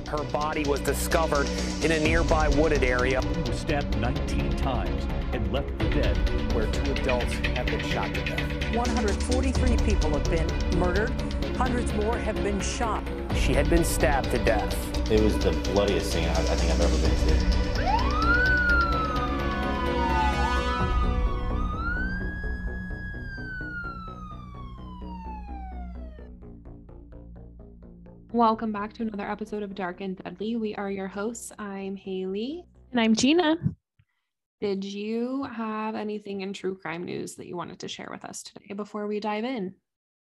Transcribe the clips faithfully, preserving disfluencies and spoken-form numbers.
Her body was discovered in a nearby wooded area. He was stabbed nineteen times and left for dead. Where two adults have been shot to death. one hundred forty-three people have been murdered. Hundreds more have been shot. She had been stabbed to death. It was the bloodiest thing I, I think I've ever been to. Welcome back to another episode of Dark and Deadly. We are your hosts. I'm Haley. And I'm Gina. Did you have anything in true crime news that you wanted to share with us today before we dive in?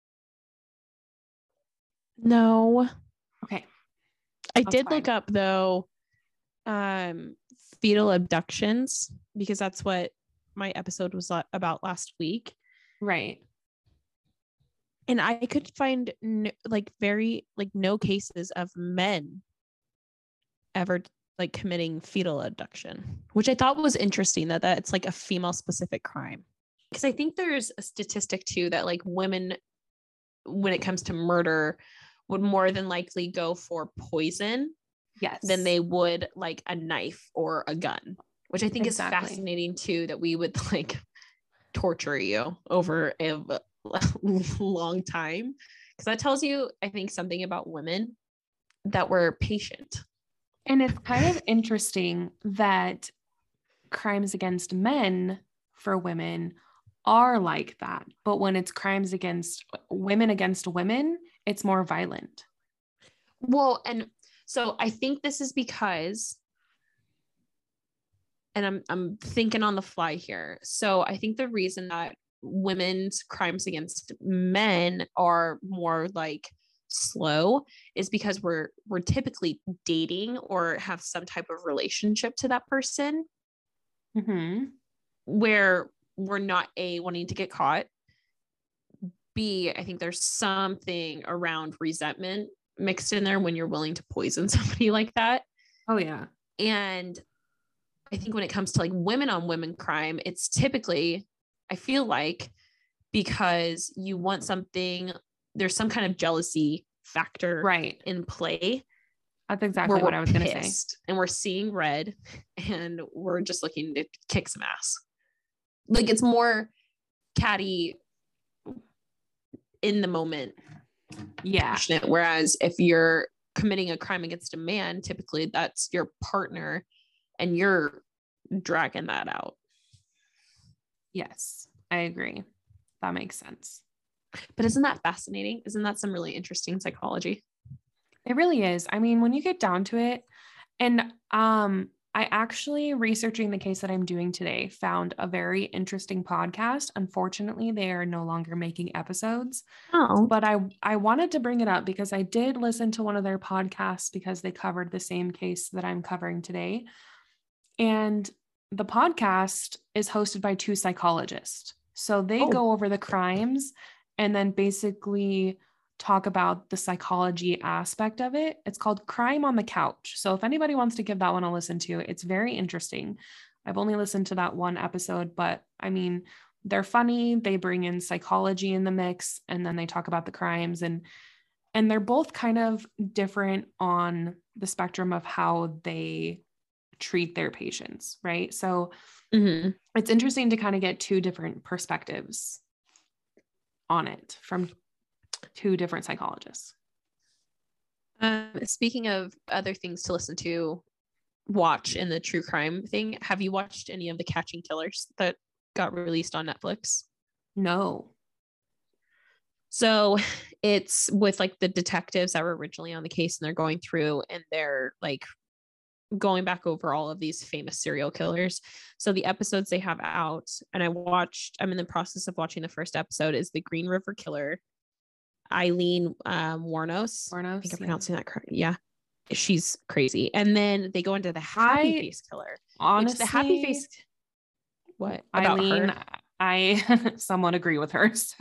No. Okay. I That's did fine. look up, though, um, fetal abductions, because that's what my episode was la- about last week. Right. And I could find no, like very like no cases of men ever like committing fetal abduction, which I thought was interesting that that's like a female specific crime. Because I think there's a statistic too that like women, when it comes to murder, would more than likely go for poison Yes. than they would like a knife or a gun, which I think Exactly. is fascinating too, that we would like torture you over a long time, because that tells you, I think, something about women, that we're patient. And it's kind of interesting that crimes against men for women are like that. But when it's crimes against women against women, it's more violent. Well, and so I think this is because, and I'm I'm thinking on the fly here. So I think the reason that women's crimes against men are more like slow is because we're we're typically dating or have some type of relationship to that person, Mm-hmm. where we're not a wanting to get caught. B, I think there's something around resentment mixed in there when you're willing to poison somebody like that. Oh, yeah. And I think when it comes to like women on women crime, it's typically, I feel like, because you want something, there's some kind of jealousy factor Right. in play. That's exactly where what we're I was going to say. pissed and we're seeing red and we're just looking to kick some ass. Like it's more catty in the moment, Yeah. passionate. Whereas if you're committing a crime against a man, typically that's your partner and you're dragging that out. Yes, I agree. That makes sense. But isn't that fascinating? Isn't that some really interesting psychology? It really is. I mean, when you get down to it, and um, I actually, researching the case that I'm doing today, found a very interesting podcast. Unfortunately, they are no longer making episodes, Oh, but I, I wanted to bring it up because I did listen to one of their podcasts because they covered the same case that I'm covering today. And the podcast is hosted by two psychologists. So they Oh. go over the crimes and then basically talk about the psychology aspect of it. It's called Crime on the Couch. So if anybody wants to give that one a listen to, it's very interesting. I've only listened to that one episode, but I mean, they're funny. They bring in psychology in the mix, and then they talk about the crimes, and and they're both kind of different on the spectrum of how they treat their patients, right? So mm-hmm. it's interesting to kind of get two different perspectives on it from two different psychologists. Um, speaking of other things to listen to, watch in the true crime thing, have you watched any of the Catching Killers that got released on Netflix? No. So it's with like the detectives that were originally on the case, and they're going through and they're like going back over all of these famous serial killers. So the episodes they have out, and I watched, I'm in the process of watching the first episode, is the Green River Killer, Eileen um, Warnos. Warnos, I think I'm yeah. pronouncing that correct. Yeah. She's crazy. And then they go into the Happy I- Face Killer. Honestly, Which the Happy Face, what about Eileen, her? I somewhat agree with her. So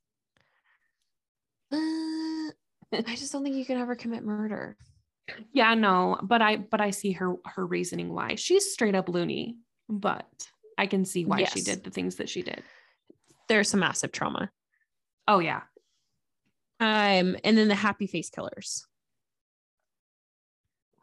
Uh, I just don't think you can ever commit murder. yeah, no, but I but I see her her reasoning why. She's straight up loony, but I can see why she Yes. did the things that she did. There's some massive trauma. Oh yeah. Um, and then the Happy Face Killers.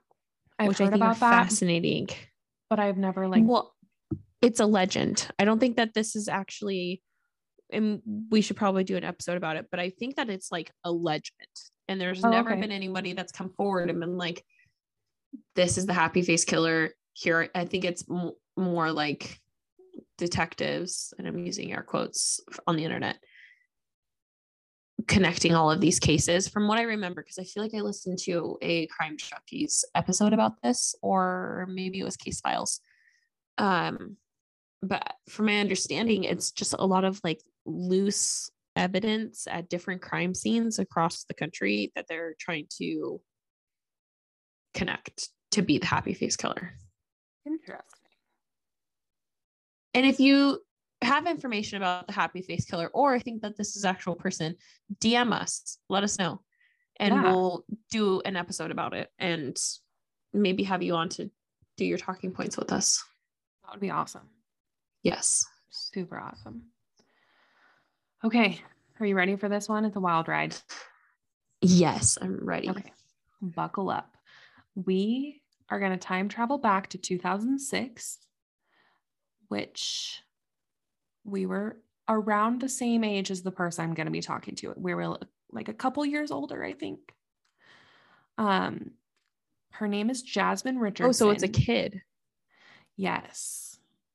I've which heard I think about are that, fascinating. but I've never like. Well, it's a legend. I don't think that this is actually, and we should probably do an episode about it, but I think that it's like a legend. And there's Oh, never okay. been anybody that's come forward and been like, this is the happy face killer here. I think it's m- more like detectives, and I'm using air quotes on the internet, connecting all of these cases from what I remember, because I feel like I listened to a Crime Junkies episode about this, or maybe it was Case Files. Um, but from my understanding, it's just a lot of like loose evidence at different crime scenes across the country that they're trying to connect to be the happy face killer. Interesting. And if you have information about the happy face killer, or think that this is an actual person, D M us, let us know, and Yeah. we'll do an episode about it and maybe have you on to do your talking points with us. That would be awesome. Yes. Super awesome. Okay. Are you ready for this one? It's a wild ride. Yes, I'm ready. Okay. Buckle up. We are going to time travel back to two thousand six, which we were around the same age as the person I'm going to be talking to. We were like a couple years older, I think. Um, her name is Jasmine Richardson. Oh, so it's a kid. Yes.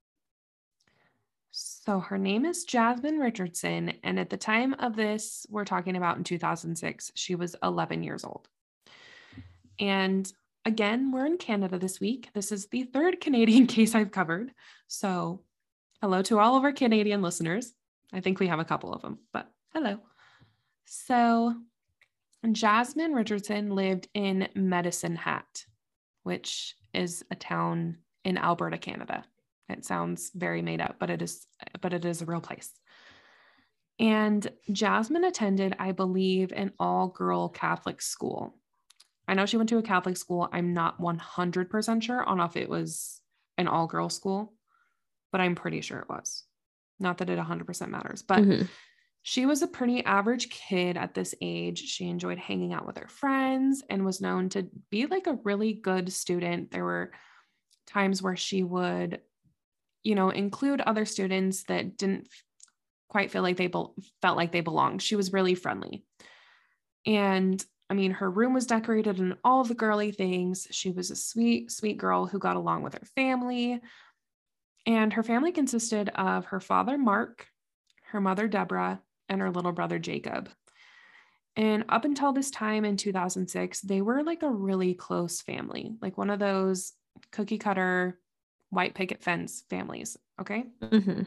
So her name is Jasmine Richardson. And at the time of this, we're talking about in two thousand six, she was eleven years old. And again, we're in Canada this week. This is the third Canadian case I've covered. So hello to all of our Canadian listeners. I think we have a couple of them, but hello. So Jasmine Richardson lived in Medicine Hat, which is a town in Alberta, Canada. It sounds very made up, but it is, but it is a real place. And Jasmine attended, I believe, an all-girl Catholic school. I know she went to a Catholic school. I'm not one hundred percent sure on if it was an all-girl school, but I'm pretty sure it was. Not that it one hundred percent matters, but Mm-hmm. she was a pretty average kid at this age. She enjoyed hanging out with her friends and was known to be like a really good student. There were times where she would, you know, include other students that didn't quite feel like they be- felt like they belonged. She was really friendly. And I mean, her room was decorated in all the girly things. She was a sweet, sweet girl who got along with her family. And her family consisted of her father, Mark, her mother, Deborah, and her little brother, Jacob. And up until this time in two thousand six, they were like a really close family, like one of those cookie cutter, white picket fence families. Okay. Mm-hmm.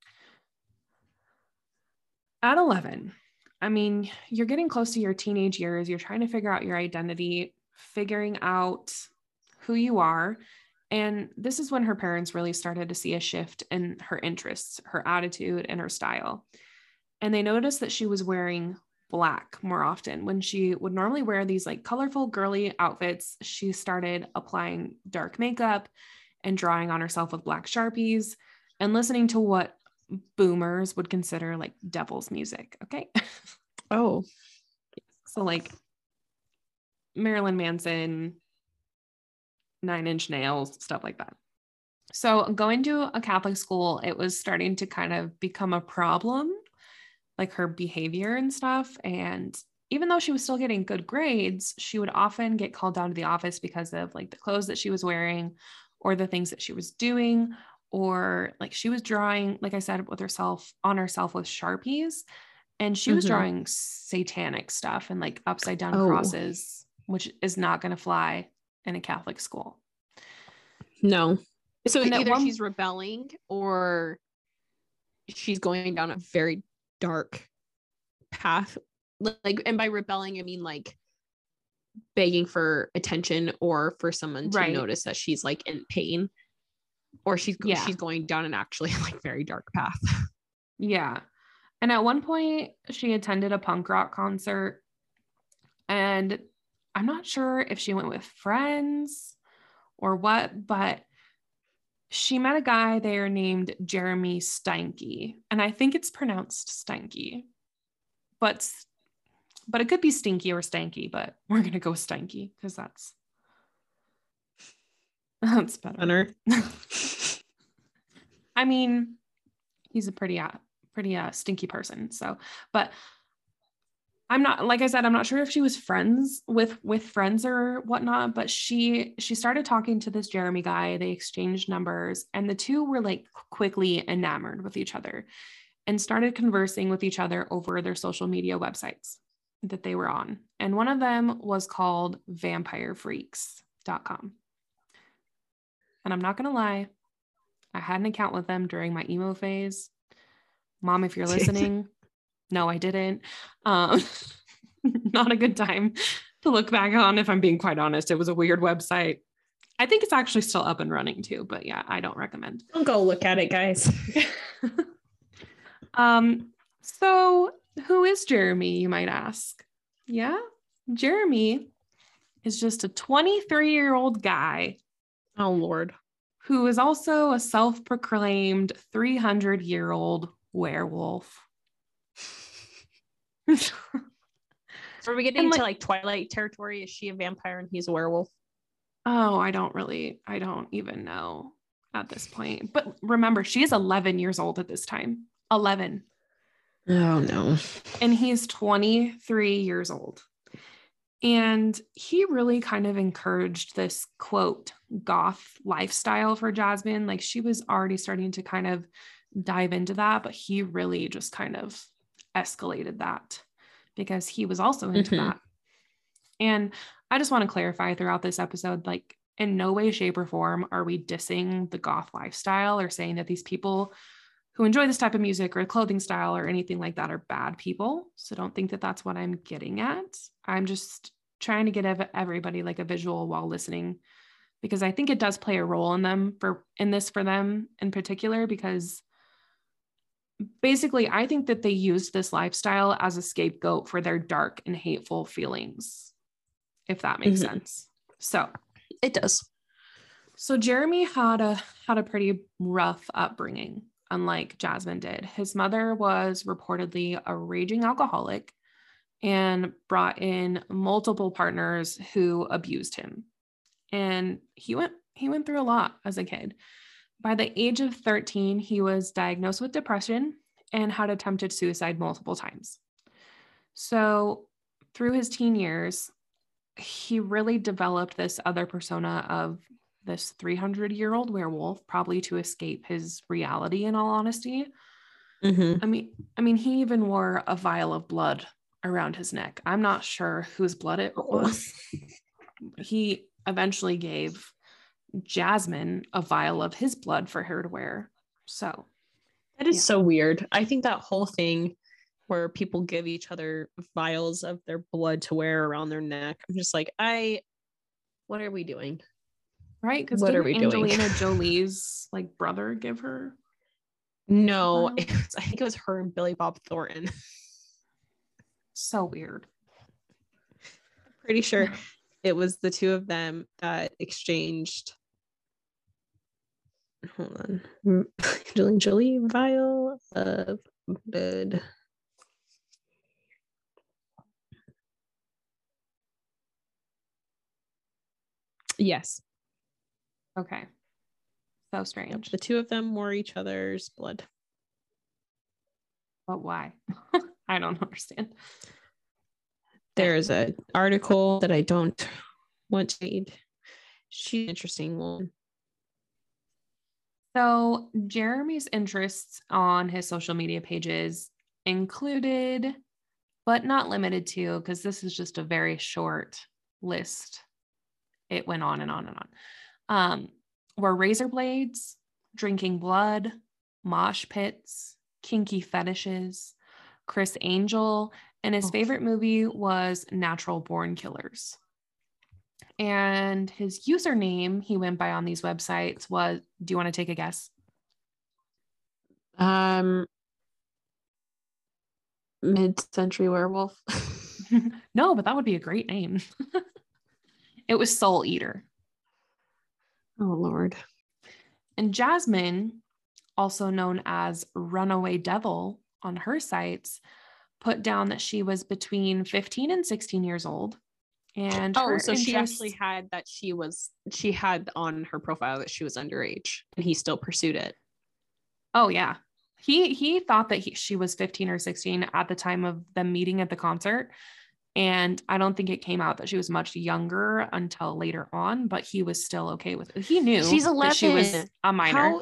At eleven, I mean, you're getting close to your teenage years. You're trying to figure out your identity, figuring out who you are. And this is when her parents really started to see a shift in her interests, her attitude, and her style. And they noticed that she was wearing black more often. When she would normally wear these like colorful, girly outfits, she started applying dark makeup and drawing on herself with black Sharpies and listening to what boomers would consider like devil's music. Okay. Oh. So like Marilyn Manson, Nine Inch Nails, stuff like that. So going to a Catholic school, it was starting to kind of become a problem, like her behavior and stuff. And even though she was still getting good grades, she would often get called down to the office because of like the clothes that she was wearing or the things that she was doing, or like she was drawing, like I said, with herself on herself with Sharpies. And she was Mhm. drawing satanic stuff and like upside down Oh. crosses, which is not going to fly in a Catholic school. No. So And at either one- she's rebelling or she's going down a very dark path. Like, and by rebelling, I mean like begging for attention or for someone to Right. notice that she's like in pain, or she's Yeah. she's going down an actually like very dark path. Yeah. And at one point, she attended a punk rock concert. And I'm not sure if she went with friends or what, but she met a guy there named Jeremy Steinke. And I think it's pronounced Steinke. But, but it could be Stinky or Stanky, but we're going to go with Steinke because that's That's better. Hunter. I mean, he's a pretty, uh, pretty uh, stinky person. So, but I'm not, like I said, I'm not sure if she was friends with, with friends or whatnot, but she, she started talking to this Jeremy guy. They exchanged numbers, and the two were like quickly enamored with each other and started conversing with each other over their social media websites that they were on. And one of them was called vampire freaks dot com. And I'm not going to lie, I had an account with them during my emo phase. Mom, if you're listening, no, I didn't. Um, not a good time to look back on, if I'm being quite honest. It was a weird website. I think it's actually still up and running too, but yeah, I don't recommend. Don't go look at it, guys. um, so who is Jeremy, you might ask? Yeah, Jeremy is just a twenty-three-year-old guy. Oh, Lord. Who is also a self-proclaimed three hundred year old werewolf. So are we getting And, into like- like Twilight territory? Is she a vampire and he's a werewolf? Oh, I don't really, I don't even know at this point. But remember, she is eleven years old at this time. eleven. Oh, no. And he's twenty-three years old. And he really kind of encouraged this, quote, goth lifestyle for Jasmine. Like, she was already starting to kind of dive into that, but he really just kind of escalated that because he was also into Mhm. that. And I just want to clarify throughout this episode, like, in no way, shape, or form are we dissing the goth lifestyle or saying that these people who enjoy this type of music or clothing style or anything like that are bad people. So don't think that that's what I'm getting at. I'm just trying to get ev- everybody like a visual while listening, because I think it does play a role in them for in this for them in particular, because basically I think that they used this lifestyle as a scapegoat for their dark and hateful feelings, if that makes Mhm. sense. So It does. So Jeremy had a had a pretty rough upbringing, unlike Jasmine did. His mother was reportedly a raging alcoholic and brought in multiple partners who abused him. And he went he went through a lot as a kid. By the age of thirteen, he was diagnosed with depression and had attempted suicide multiple times. So through his teen years, he really developed this other persona of this three hundred year old werewolf, probably to escape his reality, in all honesty. Mm-hmm. I mean, I mean, he even wore a vial of blood around his neck. I'm not sure whose blood it was. He eventually gave Jasmine a vial of his blood for her to wear. So That is Yeah. so weird. I think that whole thing where people give each other vials of their blood to wear around their neck, I'm just like, I, what are we doing? right, because What didn't are we doing? Angelina Jolie's like brother give her? No, Wow. it was, I think it was her and Billy Bob Thornton. So weird. Pretty sure it was the two of them that exchanged. Hold on. Mm, Angelina Jolie vial of blood. Yes. Okay. So Yep. strange. The two of them wore each other's blood. But why? I don't understand. There is an article that I don't want to read. She's an interesting one. So Jeremy's interests on his social media pages included, but not limited to, because this is just a very short list. It went on and on and on. Um, were razor blades, drinking blood, mosh pits, kinky fetishes, Chris Angel, and his Oh. favorite movie was Natural Born Killers. And his username he went by on these websites was, do you want to take a guess? Um, mid-century werewolf. No, but that would be a great name. It was Soul Eater. Oh Lord. And Jasmine, also known as Runaway Devil on her sites, put down that she was between fifteen and sixteen years old. And Oh, her so she interests- actually had that she was she had on her profile that she was underage, and he still pursued it. Oh yeah. He he thought that he, she was fifteen or sixteen at the time of the meeting at the concert. And I don't think it came out that she was much younger until later on, but he was still okay with it. He knew She's eleven. that she was a minor. How...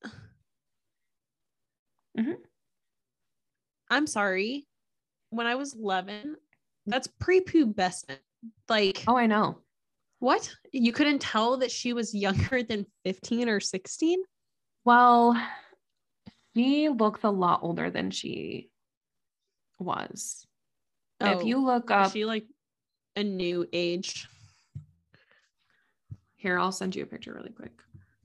Mhm. I'm sorry. When I was eleven, that's prepubescent. Like, Oh, I know. what? You couldn't tell that she was younger than fifteen or sixteen? Well, she looks a lot older than she was. If you look up Is she like a new age? here, I'll send you a picture really quick.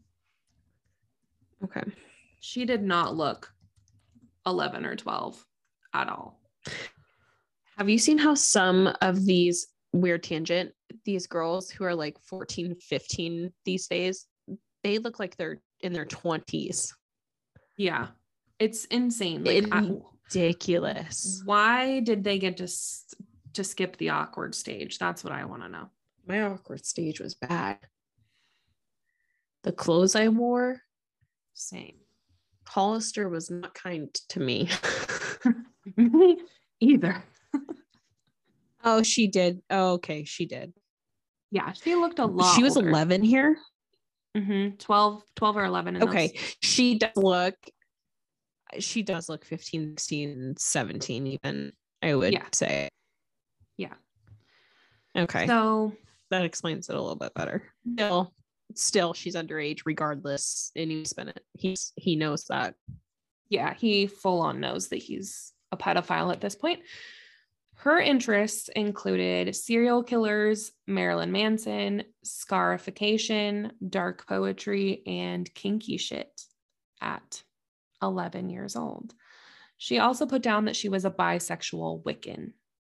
Okay. She did not look eleven or twelve at all. Have you seen how some of these weird tangent, these girls who are like fourteen, fifteen these days, they look like they're in their twenties. Yeah. It's insane. Like, It's I- ridiculous. why did they get to s- to skip the awkward stage? That's what I want to know. My awkward stage was bad. The clothes I wore, Same. Hollister was not kind to me. Me either. Oh, she did. Oh, okay, she did. Yeah, she looked a lot. She was older. eleven here. Mm-hmm. twelve, twelve or eleven. in Okay, those. she does look. She does look fifteen, sixteen, seventeen even, I would Yeah. say. Yeah. Okay. So That explains it a little bit better. Still, still she's underage regardless. And he's been it. He's he knows that. yeah, he full on knows that he's a pedophile at this point. Her interests included serial killers, Marilyn Manson, scarification, dark poetry, and kinky shit at eleven years old. She also put down that she was a bisexual Wiccan.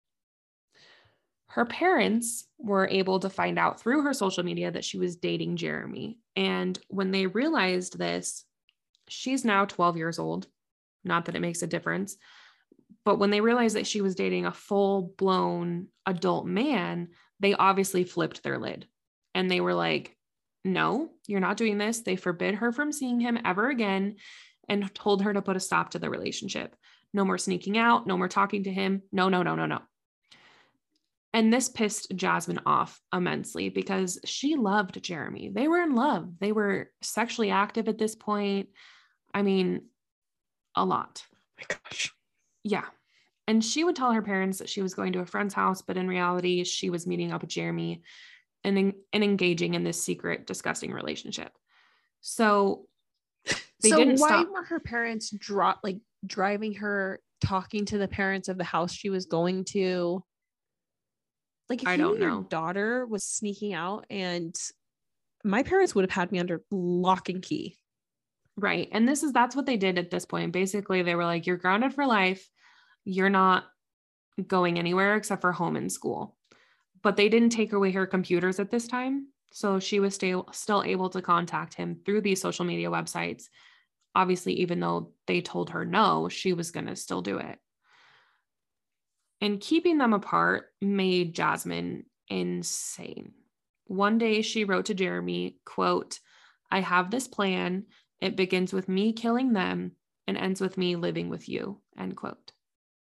Her parents were able to find out through her social media that she was dating Jeremy. And when they realized this, she's now twelve years old. Not that it makes a difference. But when they realized that she was dating a full-blown adult man, they obviously flipped their lid. And they were like, no, you're not doing this. They forbid her from seeing him ever again and told her to put a stop to the relationship. No more sneaking out. No more talking to him. No, no, no, no, no. And this pissed Jasmine off immensely because she loved Jeremy. They were in love. They were sexually active at this point. I mean, a lot. Oh my gosh. Yeah. And she would tell her parents that she was going to a friend's house, but in reality, she was meeting up with Jeremy and, and engaging in this secret, disgusting relationship. So they so didn't why stop. were her parents drop like driving her, talking to the parents of the house she was going to? Like, if I you don't knew know. your daughter was sneaking out, and my parents would have had me under lock and key. Right. And this is, that's what they did at this point. Basically, they were like, you're grounded for life. You're not going anywhere except for home and school. But they didn't take away her computers at this time. So she was still, still able to contact him through these social media websites. Obviously, even though they told her no, she was going to still do it. And keeping them apart made Jasmine insane. One day she wrote to Jeremy, quote, I have this plan. It begins with me killing them and ends with me living with you, end quote.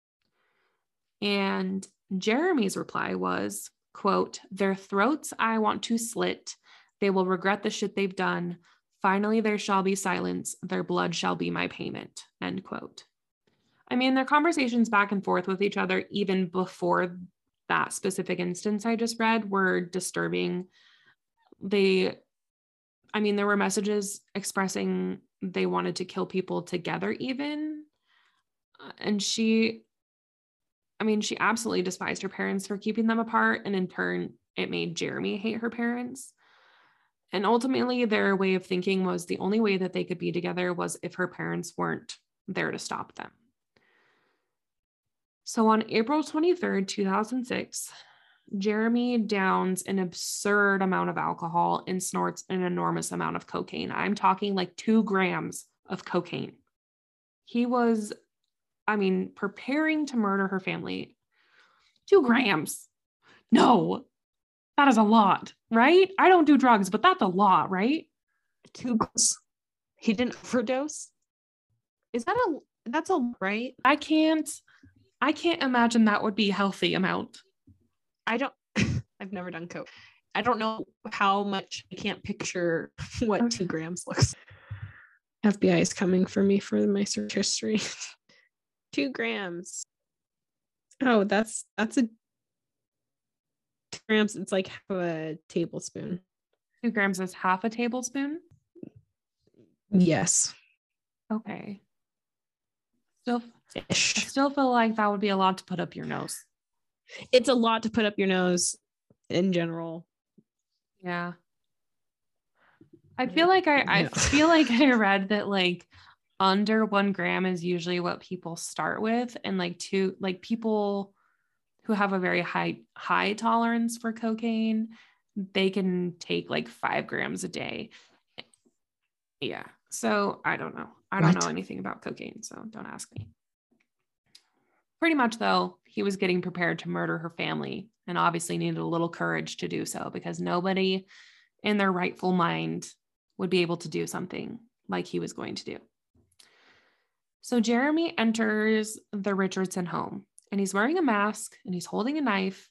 And Jeremy's reply was, quote, their throats I want to slit. They will regret the shit they've done. Finally, there shall be silence. Their blood shall be my payment, end quote. I mean, their conversations back and forth with each other, even before that specific instance I just read, were disturbing. They, I mean, there were messages expressing they wanted to kill people together even. And she, I mean, she absolutely despised her parents for keeping them apart. And in turn, it made Jeremy hate her parents. And ultimately, their way of thinking was the only way that they could be together was if her parents weren't there to stop them. So on April twenty-third, two thousand six, Jeremy downs an absurd amount of alcohol and snorts an enormous amount of cocaine. I'm talking like two grams of cocaine. He was, I mean, preparing to murder her family. Two grams. No, That is a lot, right? I don't do drugs, but that's a lot, right? Two grams. He didn't overdose. Is that a that's a right? I can't I can't imagine that would be a healthy amount. I don't I've never done coke. I don't know how much. I can't picture what Okay. two grams looks. F B I is coming for me for my search history. Two grams. Oh, that's that's a two grams. It's like half a tablespoon. Two grams is half a tablespoon. Yes. Okay. Still, I Ish. still feel like that would be a lot to put up your nose. It's a lot to put up your nose in general. Yeah. I feel like I, I Yeah. feel like I read that like under one gram is usually what people start with. And like two, like people who have a very high, high tolerance for cocaine, they can take like five grams a day. Yeah. So I don't know. I don't What? know anything about cocaine, so don't ask me. Pretty much though, he was getting prepared to murder her family and obviously needed a little courage to do so because nobody in their rightful mind would be able to do something like he was going to do. So Jeremy enters the Richardson home and he's wearing a mask and he's holding a knife.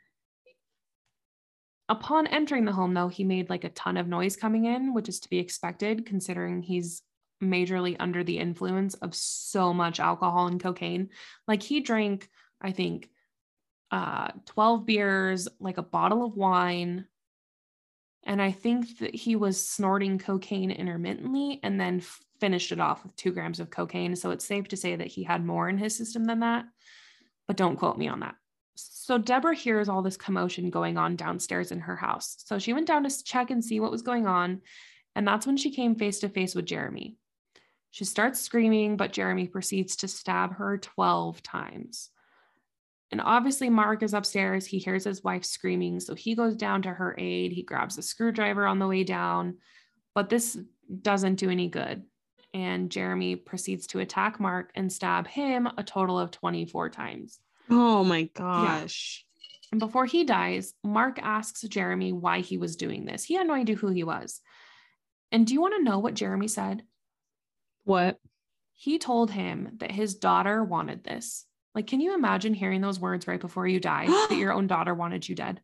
Upon entering the home, though, he made like a ton of noise coming in, which is to be expected considering he's majorly under the influence of so much alcohol and cocaine. Like he drank, I think, uh, twelve beers, like a bottle of wine. And I think that he was snorting cocaine intermittently and then f- finished it off with two grams of cocaine. So it's safe to say that he had more in his system than that, but don't quote me on that. So Deborah hears all this commotion going on downstairs in her house. So she went down to check and see what was going on. And that's when she came face to face with Jeremy. She starts screaming, but Jeremy proceeds to stab her twelve times. And obviously Mark is upstairs. He hears his wife screaming. So he goes down to her aid. He grabs a screwdriver on the way down, but this doesn't do any good. And Jeremy proceeds to attack Mark and stab him a total of twenty-four times. Oh my gosh. And before he dies, Mark asks Jeremy why he was doing this. He had no idea who he was. And do you want to know what Jeremy said? What? He told him that his daughter wanted this. Like, can you imagine hearing those words right before you die, that your own daughter wanted you dead?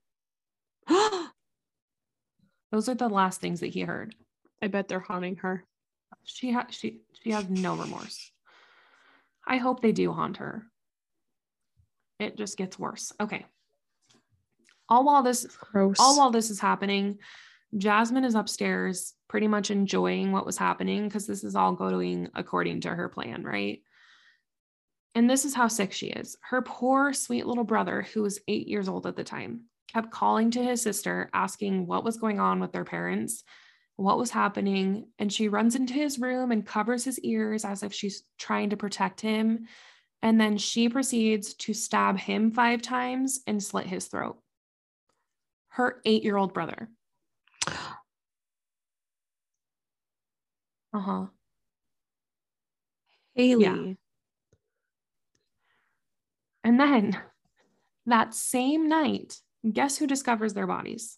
Those are the last things that he heard. I bet they're haunting her. She, ha- she, she has no remorse. I hope they do haunt her. It just gets worse. Okay. All while this, Gross. all while this is happening, Jasmine is upstairs pretty much enjoying what was happening because this is all going according to her plan, right? And this is how sick she is. Her poor, sweet little brother, who was eight years old at the time, kept calling to his sister, asking what was going on with their parents, what was happening. And she runs into his room and covers his ears as if she's trying to protect him. And then she proceeds to stab him five times and slit his throat. Her eight-year-old brother. Uh-huh. Haley. Yeah. And then that same night, guess who discovers their bodies?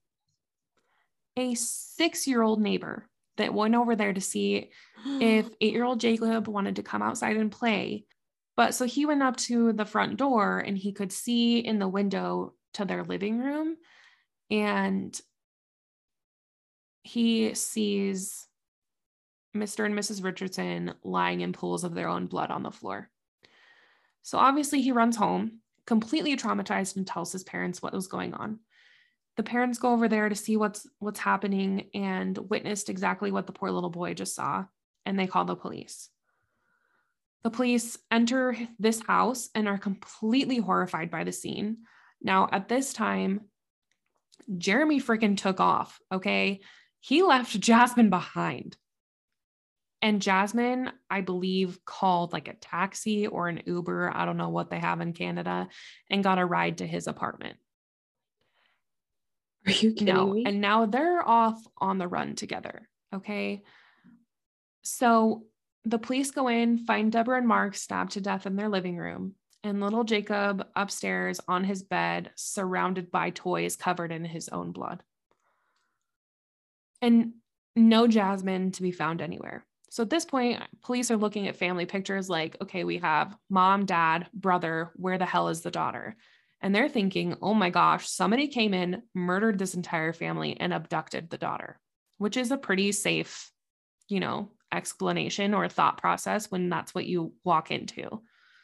A six-year-old neighbor that went over there to see if eight-year-old Jacob wanted to come outside and play. But so he went up to the front door and he could see in the window to their living room. And he sees Mister and Missus Richardson lying in pools of their own blood on the floor. So obviously he runs home, completely traumatized, and tells his parents what was going on. The parents go over there to see what's what's happening and witnessed exactly what the poor little boy just saw, and they call the police. The police enter this house and are completely horrified by the scene. Now, at this time, Jeremy freaking took off, okay? He left Jasmine behind. And Jasmine, I believe, called like a taxi or an Uber, I don't know what they have in Canada, and got a ride to his apartment. Are you kidding No, me? and now they're off on the run together, okay? So the police go in, find Deborah and Mark stabbed to death in their living room, and little Jacob upstairs on his bed, surrounded by toys covered in his own blood. And no Jasmine to be found anywhere. So at this point, police are looking at family pictures like, okay, we have mom, dad, brother, where the hell is the daughter? And they're thinking, oh my gosh, somebody came in, murdered this entire family, and abducted the daughter, which is a pretty safe, you know, explanation or thought process when that's what you walk into.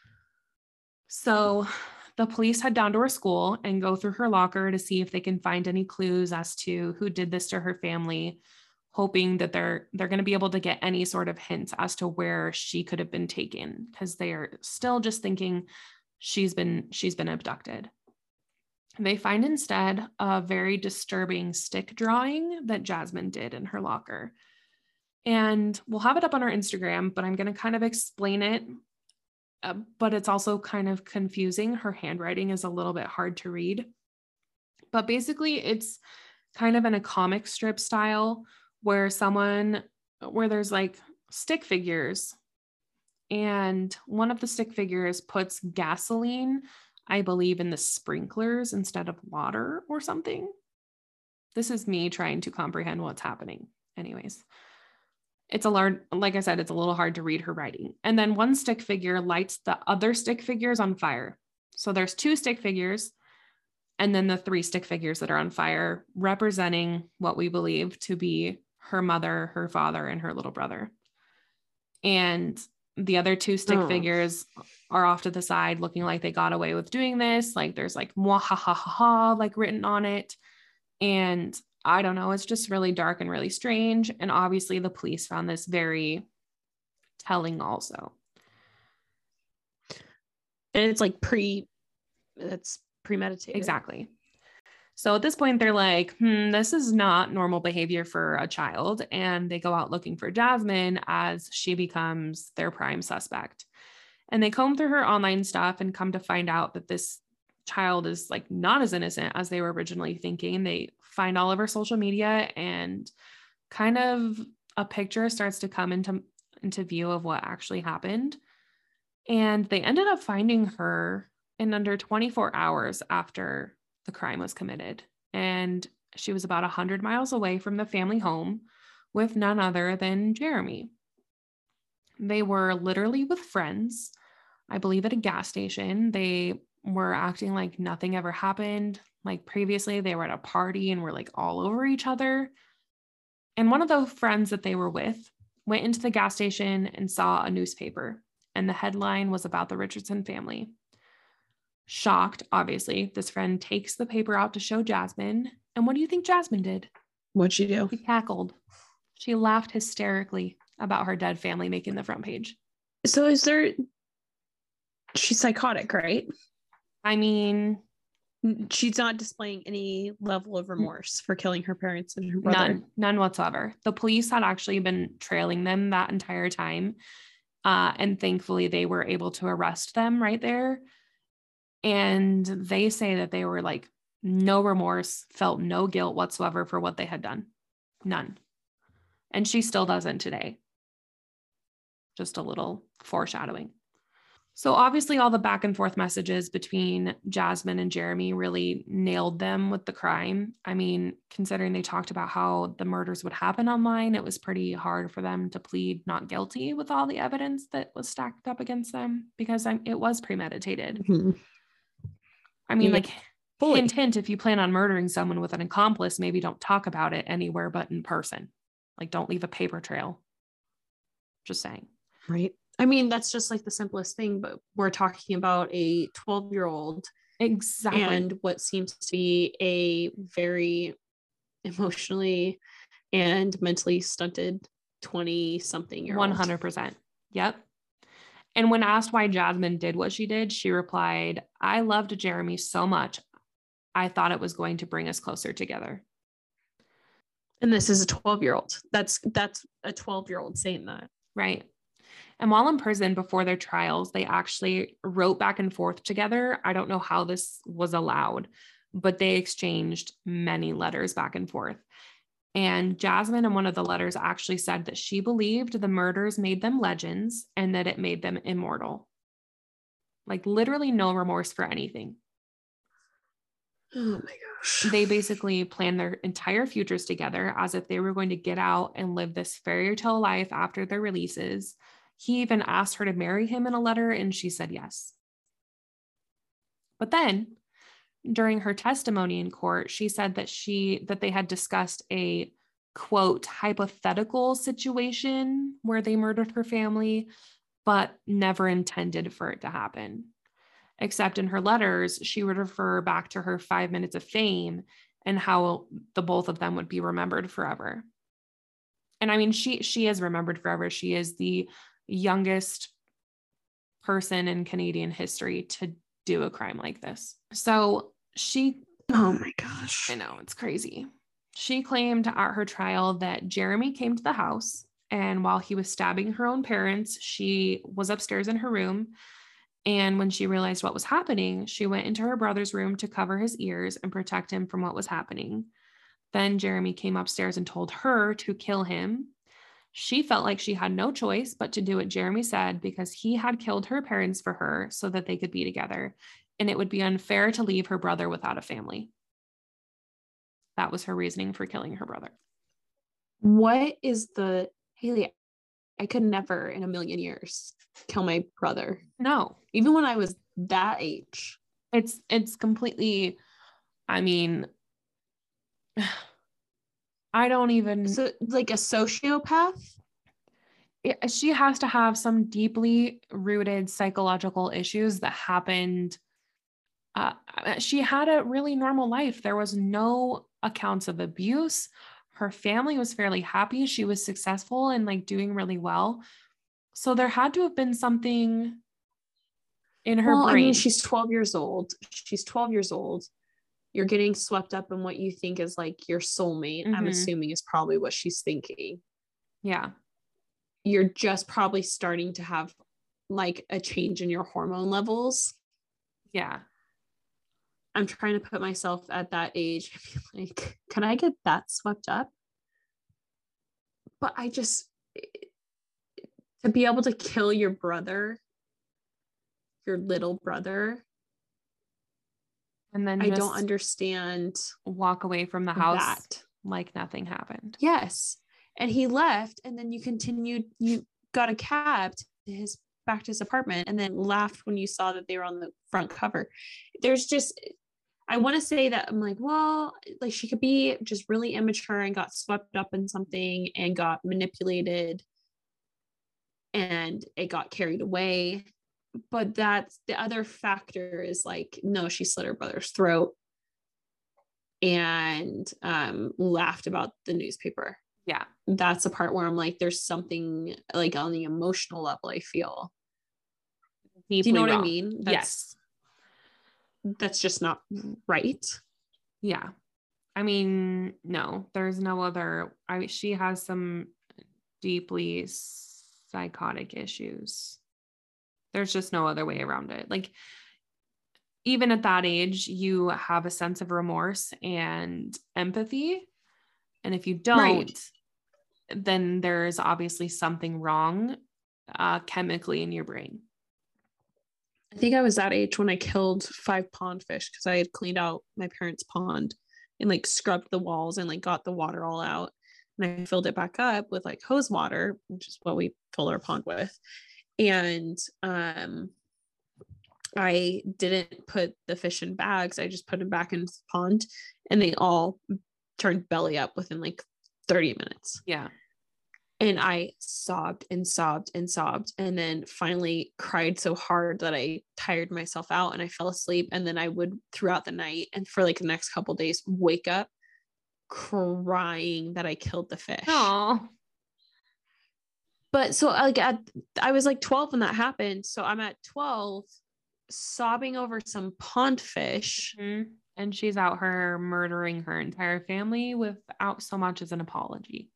So the police head down to her school and go through her locker to see if they can find any clues as to who did this to her family, hoping that they're they're going to be able to get any sort of hints as to where she could have been taken, because they are still just thinking she's been she's been abducted. They find instead a very disturbing stick drawing that Jasmine did in her locker. And we'll have it up on our Instagram, but I'm going to kind of explain it. Uh, but it's also kind of confusing. Her handwriting is a little bit hard to read. But basically, it's kind of in a comic strip style where someone, where there's like stick figures. And one of the stick figures puts gasoline, I believe, in the sprinklers instead of water or something. This is me trying to comprehend what's happening. Anyways, it's a large, like I said, it's a little hard to read her writing. And then one stick figure lights the other stick figures on fire. So there's two stick figures and then the three stick figures that are on fire, representing what we believe to be her mother, her father, and her little brother. And the other two stick oh. figures are off to the side looking like they got away with doing this. Like there's like, mwah, ha, ha, ha, ha, like written on it. And I don't know, it's just really dark and really strange. And obviously the police found this very telling also. And it's like pre, it's premeditated. Exactly. So at this point, they're like, hmm, this is not normal behavior for a child. And they go out looking for Jasmine as she becomes their prime suspect. And they comb through her online stuff and come to find out that this child is like not as innocent as they were originally thinking. They find all of her social media and kind of a picture starts to come into, into view of what actually happened. And they ended up finding her in under twenty-four hours after the crime was committed. And she was about one hundred miles away from the family home with none other than Jeremy. They were literally with friends, I believe at a gas station. They were acting like nothing ever happened. Like previously they were at a party and were like all over each other. And one of the friends that they were with went into the gas station and saw a newspaper. And the headline was about the Richardson family. Shocked, obviously, this friend takes the paper out to show Jasmine. And what do you think Jasmine did? What'd she do? She cackled. She laughed hysterically about her dead family making the front page. So is there, she's psychotic, right? I mean, she's not displaying any level of remorse for killing her parents and her brother. None, none whatsoever. The police had actually been trailing them that entire time. Uh, and thankfully they were able to arrest them right there. And they say that they were like no remorse, felt no guilt whatsoever for what they had done. None. And she still doesn't today. Just a little foreshadowing. So obviously all the back and forth messages between Jasmine and Jeremy really nailed them with the crime. I mean, considering they talked about how the murders would happen online, it was pretty hard for them to plead not guilty with all the evidence that was stacked up against them because I'm, it was premeditated. Mm-hmm. I mean, yeah, like, fully. hint, hint, if you plan on murdering someone with an accomplice, maybe don't talk about it anywhere but in person. Like, don't leave a paper trail. Just saying. Right. I mean, that's just like the simplest thing, but we're talking about a twelve-year-old. Exactly. And what seems to be a very emotionally and mentally stunted twenty-something-year-old. one hundred percent. Yep. And when asked why Jasmine did what she did, she replied, I loved Jeremy so much. I thought it was going to bring us closer together. And this is a twelve-year-old. That's that's a twelve-year-old saying that. Right. And while in prison before their trials, they actually wrote back and forth together. I don't know how this was allowed, but they exchanged many letters back and forth. And Jasmine in one of the letters actually said that she believed the murders made them legends and that it made them immortal. like literally no remorse for anything. Oh my gosh. They basically planned their entire futures together as if they were going to get out and live this fairy tale life after their releases. He even asked her to marry him in a letter, and she said yes. But then during her testimony in court, she said that she that they had discussed a quote hypothetical situation where they murdered her family, but never intended for it to happen. Except in her letters, she would refer back to her five minutes of fame and how the both of them would be remembered forever. And I mean, she she is remembered forever. She is the youngest person in Canadian history to do a crime like this. So she, oh my gosh. I know, it's crazy. She claimed at her trial that Jeremy came to the house, and while he was stabbing her own parents, she was upstairs in her room. And when she realized what was happening, she went into her brother's room to cover his ears and protect him from what was happening. Then Jeremy came upstairs and told her to kill him. She felt like she had no choice but to do what Jeremy said because he had killed her parents for her so that they could be together. And it would be unfair to leave her brother without a family. That was her reasoning for killing her brother. What is the, Haley, I could never in a million years kill my brother. No. Even when I was that age. It's, it's completely, I mean, I don't even. So like a sociopath? It, she has to have some deeply rooted psychological issues that happened. Uh, she had a really normal life. There was no accounts of abuse. Her family was fairly happy. She was successful and like doing really well. So there had to have been something in her well, brain. I mean, she's twelve years old. She's twelve years old. You're getting swept up in what you think is like your soulmate. Mm-hmm. I'm assuming is probably what she's thinking. Yeah. You're just probably starting to have like a change in your hormone levels. Yeah. I'm trying to put myself at that age. I feel like, can I get that swept up? But I just, to be able to kill your brother, your little brother, and then I don't understand. Walk away from the house that. Like nothing happened. Yes. And he left, and then you continued, you got a cab to his back to his apartment and then laughed when you saw that they were on the front cover. There's just, I want to say that I'm like, well, like she could be just really immature and got swept up in something and got manipulated and it got carried away. But that's the other factor is like, no, she slit her brother's throat and um, laughed about the newspaper. Yeah. That's the part where I'm like, there's something like on the emotional level, I feel. Deeply Do you know wrong. what I mean? That's, yes. That's just not right. Yeah. I mean, no, there's no other, I she has some deeply psychotic issues. There's just no other way around it. Like, even at that age, you have a sense of remorse and empathy. And if you don't, right. then there's obviously something wrong uh, chemically in your brain. I think I was that age when I killed five pond fish because I had cleaned out my parents' pond and like scrubbed the walls and like got the water all out. And I filled it back up with like hose water, which is what we fill our pond with. And um, I didn't put the fish in bags. I just put them back in the pond and they all turned belly up within like thirty minutes. Yeah. And I sobbed and sobbed and sobbed and then finally cried so hard that I tired myself out and I fell asleep. And then I would throughout the night and for like the next couple of days wake up crying that I killed the fish. Aww. But so like at, I was like twelve when that happened. So I'm at twelve sobbing over some pond fish. Mm-hmm. And she's out here murdering her entire family without so much as an apology.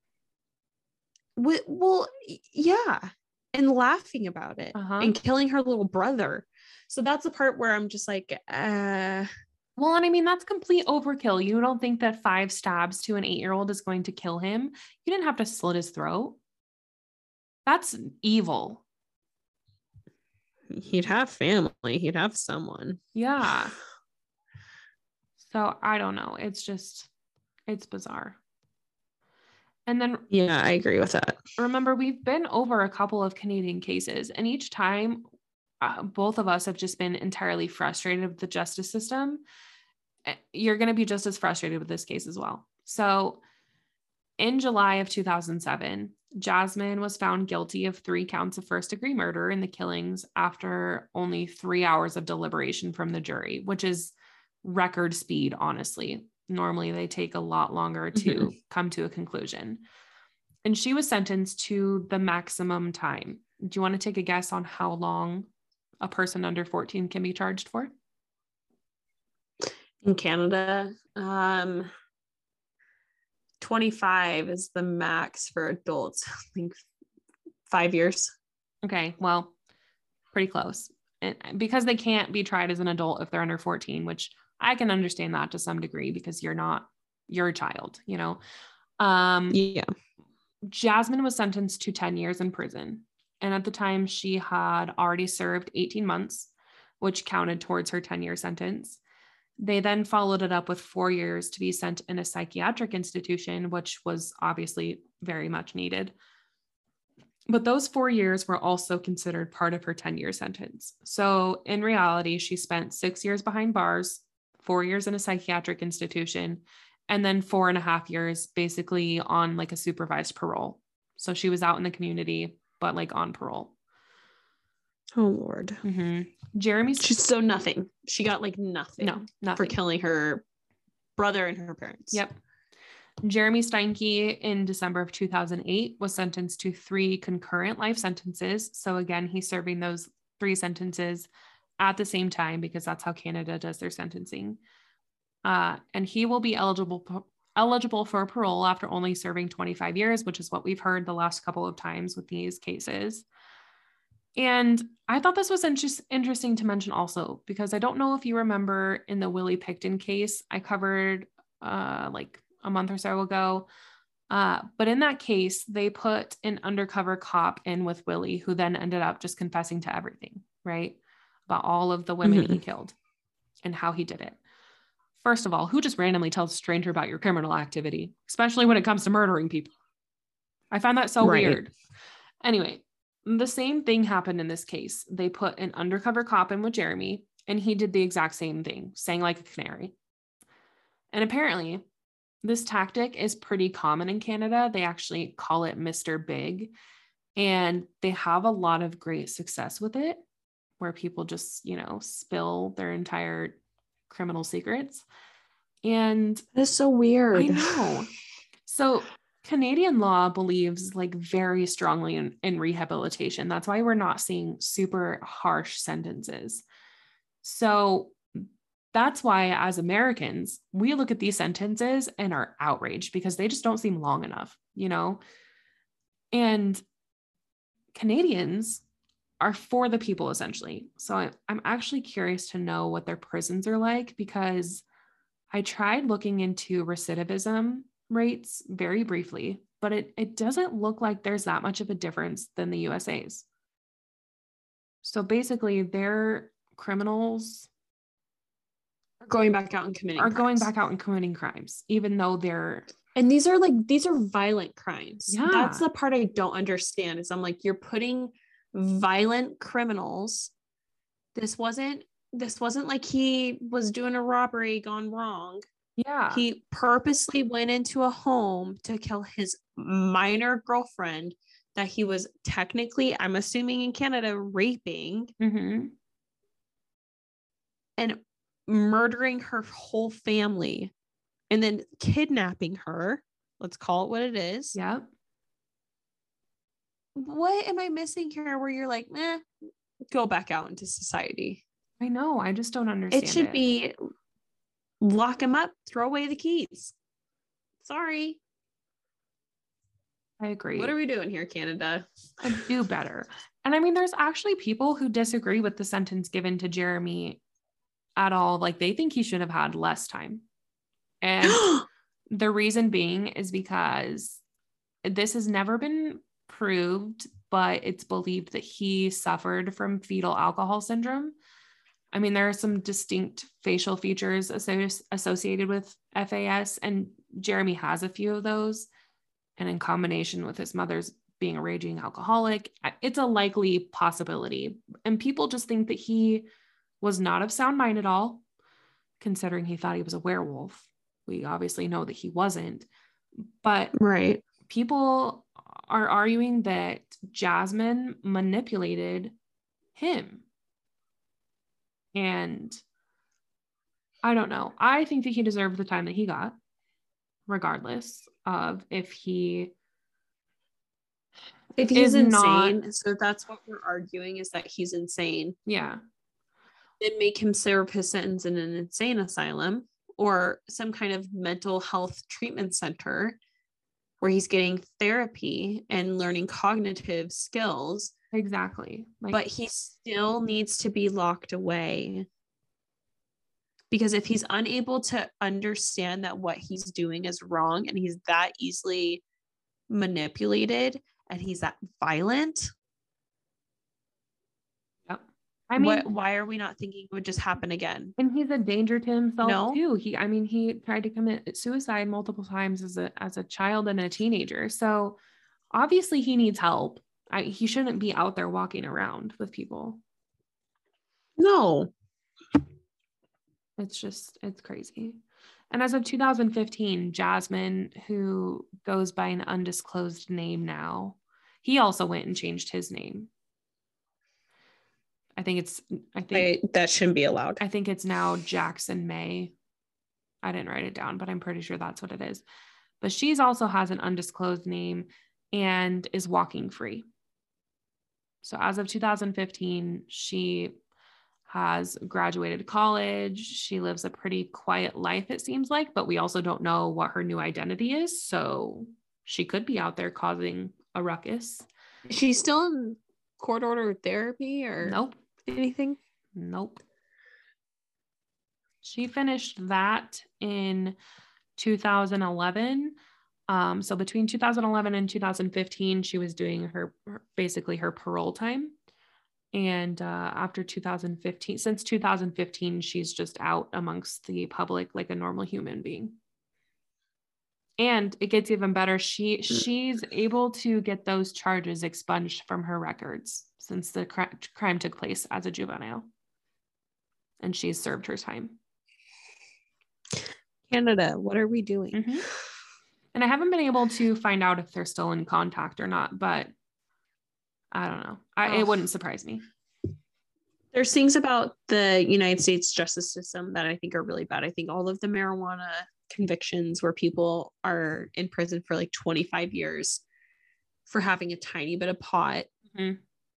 Well, yeah. And laughing about it uh-huh. and killing her little brother. So that's the part where I'm just like, uh. Well, and I mean, that's complete overkill. You don't think that five stabs to an eight-year-old is going to kill him? You didn't have to slit his throat. That's evil. He'd have family. He'd have someone. Yeah. So I don't know. It's just, it's bizarre. And then, yeah, I agree with that. Remember, we've been over a couple of Canadian cases, and each time uh, both of us have just been entirely frustrated with the justice system. You're going to be just as frustrated with this case as well. So in July of two thousand seven, Jasmine was found guilty of three counts of first degree murder in the killings after only three hours of deliberation from the jury, which is record speed, honestly. Normally they take a lot longer to mm-hmm. come to a conclusion. And she was sentenced to the maximum time. Do you want to take a guess on how long a person under fourteen can be charged for? In Canada, um, twenty-five is the max for adults. I think five years. Okay, well, pretty close. And because they can't be tried as an adult if they're under fourteen, which I can understand that to some degree because you're not, you're a child, you know? Um, yeah. Jasmine was sentenced to ten years in prison. And at the time she had already served eighteen months, which counted towards her ten year sentence. They then followed it up with four years to be sent in a psychiatric institution, which was obviously very much needed. But those four years were also considered part of her ten year sentence. So in reality, she spent six years behind bars, four years in a psychiatric institution, and then four and a half years basically on like a supervised parole. So she was out in the community, but like on parole. Oh, Lord. Mm-hmm. Jeremy. She's so nothing. She got like nothing, no, nothing for killing her brother and her parents. Yep. Jeremy Steinke in December of two thousand eight was sentenced to three concurrent life sentences. So again, he's serving those three sentences at the same time because that's how Canada does their sentencing. Uh, and he will be eligible eligible for parole after only serving twenty-five years, which is what we've heard the last couple of times with these cases. And I thought this was inter- interesting to mention also, because I don't know if you remember in the Willie Pickton case I covered uh, like a month or so ago. Uh, but in that case, they put an undercover cop in with Willie, who then ended up just confessing to everything, right? About all of the women mm-hmm. he killed and how he did it. First of all, who just randomly tells a stranger about your criminal activity, especially when it comes to murdering people? I find that so right. weird. Anyway, the same thing happened in this case. They put an undercover cop in with Jeremy, and he did the exact same thing, sang like a canary. And apparently, this tactic is pretty common in Canada. They actually call it Mister Big, and they have a lot of great success with it, where people just, you know, spill their entire criminal secrets. And that's so weird. I know. So Canadian law believes like very strongly in, in rehabilitation. That's why we're not seeing super harsh sentences. So that's why as Americans, we look at these sentences and are outraged because they just don't seem long enough, you know? And Canadians are for the people essentially. So I, I'm actually curious to know what their prisons are like, because I tried looking into recidivism rates very briefly, but it, it doesn't look like there's that much of a difference than the U S A's. So basically their criminals are going back out and committing are crimes. going back out and committing crimes, even though they're, and these are like, these are violent crimes. Yeah. That's the part I don't understand is I'm like, you're putting violent criminals. This wasn't, this wasn't like he was doing a robbery gone wrong. Yeah. He purposely went into a home to kill his minor girlfriend that he was technically, I'm assuming in Canada, raping mm-hmm. and murdering her whole family and then kidnapping her. Let's call it what it is. Yeah. What am I missing here where you're like, eh, go back out into society? I know. I just don't understand. It should it. be lock him up, throw away the keys. Sorry. I agree. What are we doing here, Canada? I do better. And I mean, there's actually people who disagree with the sentence given to Jeremy at all. Like they think he should have had less time. And the reason being is because this has never been proved but it's believed that he suffered from fetal alcohol syndrome. I mean, there are some distinct facial features asso- associated with F A S, and Jeremy has a few of those. And in combination with his mother's being a raging alcoholic, it's a likely possibility. And people just think that he was not of sound mind at all, considering he thought he was a werewolf. We obviously know that he wasn't. But Right. people are arguing that Jasmine manipulated him. And I don't know. I think that he deserved the time that he got, regardless of if he If he's is insane, not- so that's what we're arguing, is that he's insane. Yeah. Then make him serve his sentence in an insane asylum or some kind of mental health treatment center where he's getting therapy and learning cognitive skills. Exactly. Like, But he still needs to be locked away. Because if he's unable to understand that what he's doing is wrong and he's that easily manipulated and he's that violent, yep. I mean, what, why are we not thinking it would just happen again? and he's a danger to himself No. too. He, I mean, he tried to commit suicide multiple times as a as a child and a teenager. So obviously he needs help. I, he shouldn't be out there walking around with people. No. It's just, it's crazy. And as of two thousand fifteen, Jasmine, who goes by an undisclosed name now, he also went and changed his name. I think it's, I think, I, that shouldn't be allowed. I think it's now Jackson May. I didn't write it down, but I'm pretty sure that's what it is. But she's also has an undisclosed name and is walking free. So as of two thousand fifteen, she has graduated college. She lives a pretty quiet life, it seems like, but we also don't know what her new identity is. So she could be out there causing a ruckus. Is she still in court order therapy or Nope. anything? Nope. She finished that in two thousand eleven. Um, so between two thousand eleven and two thousand fifteen, she was doing her, her basically her parole time. And uh, after two thousand fifteen, since two thousand fifteen, she's just out amongst the public like a normal human being. And it gets even better. She she's able to get those charges expunged from her records since the cr- crime took place as a juvenile. And she's served her time. Canada, what are we doing? Mm-hmm. And I haven't been able to find out if they're still in contact or not, but I don't know. I, it wouldn't surprise me. There's things about the United States justice system that I think are really bad. I think all of the marijuana convictions where people are in prison for like twenty-five years for having a tiny bit of pot. Mm-hmm.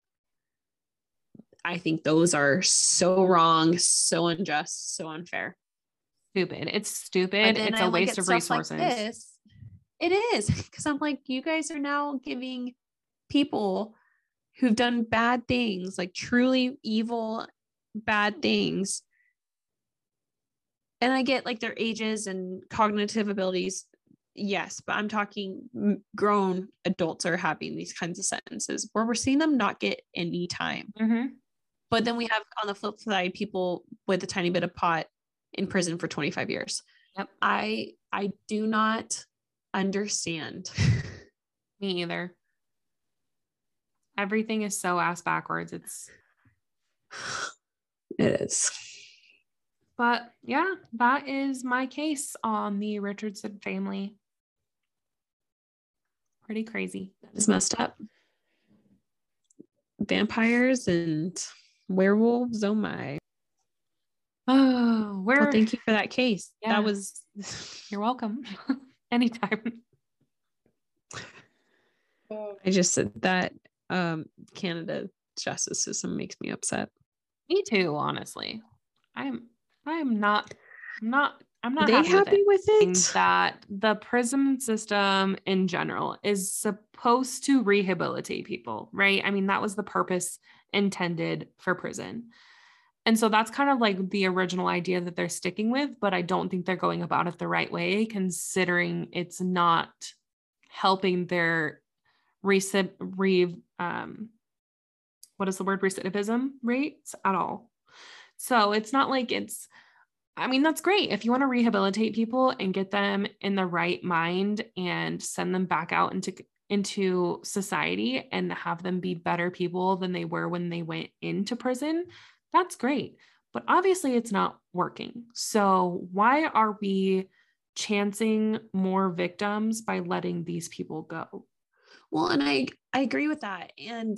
I think those are so wrong, so unjust, so unfair. Stupid. It's stupid. It's a waste of resources. Like this, it is, because I'm like, you guys are now giving people who've done bad things, like truly evil, bad things. And I get like their ages and cognitive abilities. Yes, but I'm talking grown adults are having these kinds of sentences where we're seeing them not get any time. Mm-hmm. But then we have on the flip side, people with a tiny bit of pot in prison for twenty-five years. Yep. I, I do not understand. Me either. Everything is so ass backwards. It's It is. But yeah, that is my case on the Richardson family. Pretty crazy. It's messed up. Vampires and werewolves. Oh my. Oh, where? Well, thank you for that case. Yeah. That was. You're welcome. Anytime. I just said that um, Canada justice system makes me upset. Me too, honestly. I'm I'm not I'm not I'm not Are they happy, happy with with it. it? That the prison system in general is supposed to rehabilitate people, right? I mean, that was the purpose intended for prison. And so that's kind of like the original idea that they're sticking with, but I don't think they're going about it the right way, considering it's not helping their rece- re- um, what is the word, recidivism rates at all. So it's not like it's, I mean, that's great. If you want to rehabilitate people and get them in the right mind and send them back out into, into society and have them be better people than they were when they went into prison, that's great. But obviously it's not working. So why are we chancing more victims by letting these people go? Well, and I, I agree with that. And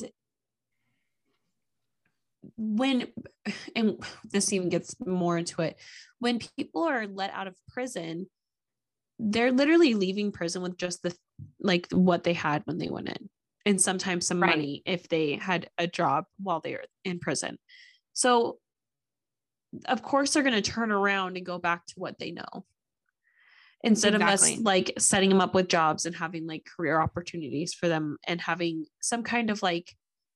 when, and this even gets more into it, when people are let out of prison, they're literally leaving prison with just the, like what they had when they went in, and sometimes some Right. money if they had a job while they were in prison. So of course they're going to turn around and go back to what they know, instead Exactly. of us like setting them up with jobs and having like career opportunities for them and having some kind of like,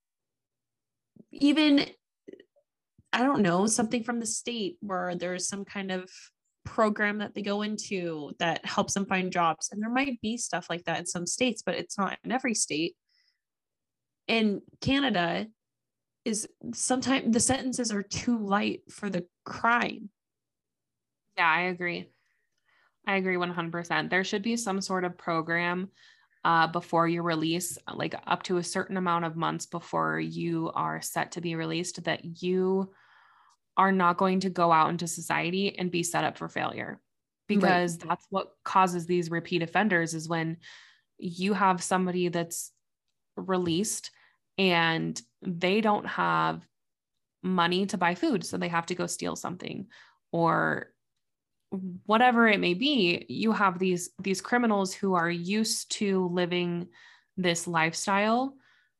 even, I don't know, something from the state where there's some kind of program that they go into that helps them find jobs. And there might be stuff like that in some states, but it's not in every state. In Canada is sometimes the sentences are too light for the crime. Yeah, I agree. I agree one hundred percent. There should be some sort of program uh, before your release, like up to a certain amount of months before you are set to be released, that you are not going to go out into society and be set up for failure, because right. that's what causes these repeat offenders, is when you have somebody that's released and they don't have money to buy food, so they have to go steal something or whatever it may be. You have these these criminals who are used to living this lifestyle.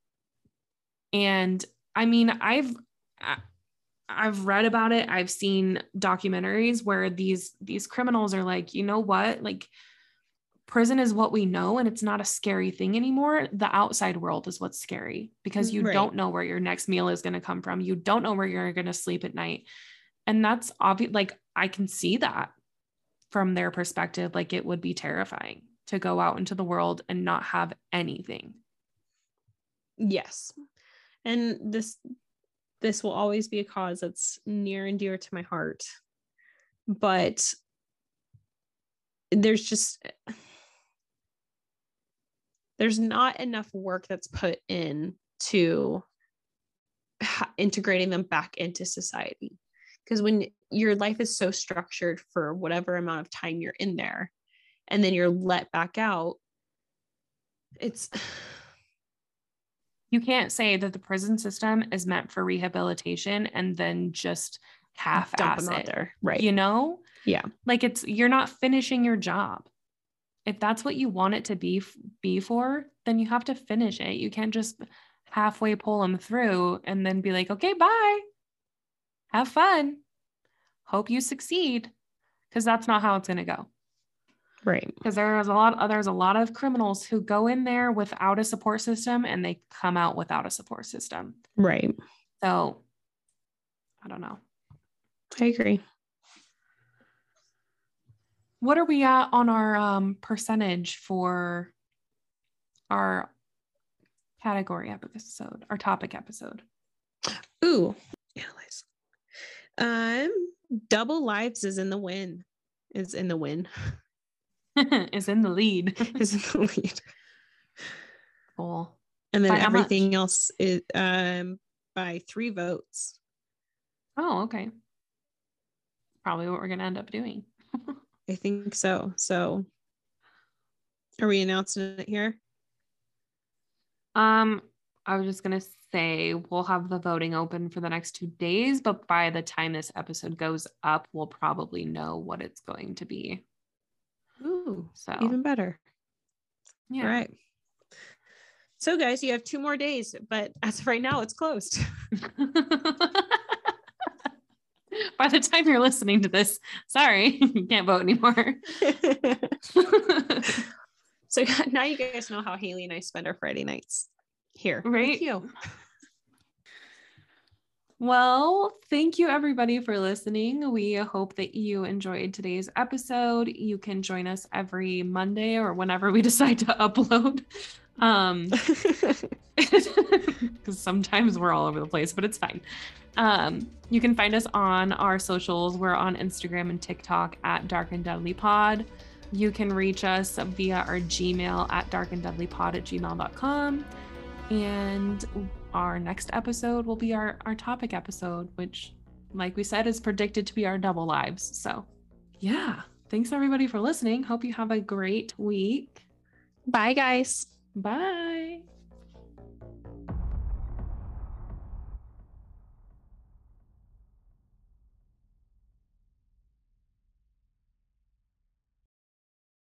And I mean, I've I've read about it. I've seen documentaries where these these criminals are like, you know what? Like, prison is what we know, and it's not a scary thing anymore. The outside world is what's scary, because you right. don't know where your next meal is going to come from. You don't know where you're going to sleep at night. And that's obvious. Like, I can see that from their perspective. Like, it would be terrifying to go out into the world and not have anything. Yes. And this, this will always be a cause that's near and dear to my heart. But there's just, there's not enough work that's put in to ha- integrating them back into society. Because when your life is so structured for whatever amount of time you're in there, and then you're let back out, it's... You can't say that the prison system is meant for rehabilitation and then just half-ass it. Out there. Right. You know? Yeah. Like, it's, you're not finishing your job. If that's what you want it to be, be for, then you have to finish it. You can't just halfway pull them through and then be like, okay, bye. Have fun. Hope you succeed. Because that's not how it's going to go. Right. Because there's a lot, there's a lot of criminals who go in there without a support system and they come out without a support system. Right. So I don't know. I agree. What are we at on our um, percentage for our category episode, our topic episode? Ooh, analyze. Um, Double Lives is in the win. Is in the win. Is in the lead. Is in the lead. Cool. And then by everything else is um by three votes. Oh, okay. Probably what we're gonna end up doing. I think so. So are we announcing it here? Um, I was just gonna say we'll have the voting open for the next two days, but by the time this episode goes up, we'll probably know what it's going to be. Ooh, so even better. Yeah. All right. So guys, you have two more days, but as of right now, it's closed. By the time you're listening to this, sorry, you can't vote anymore. So now you guys know how Haley and I spend our Friday nights here. Right? Thank you. Well, thank you everybody for listening. We hope that you enjoyed today's episode. You can join us every Monday or whenever we decide to upload. Um, because sometimes we're all over the place, but it's fine. Um, you can find us on our socials. We're on Instagram and TikTok at Dark and Deadly Pod. You can reach us via our Gmail at darkanddeadlypod at gmail dot com. And our next episode will be our, our topic episode, which, like we said, is predicted to be our double lives. So yeah, thanks everybody for listening. Hope you have a great week. Bye, guys. Bye.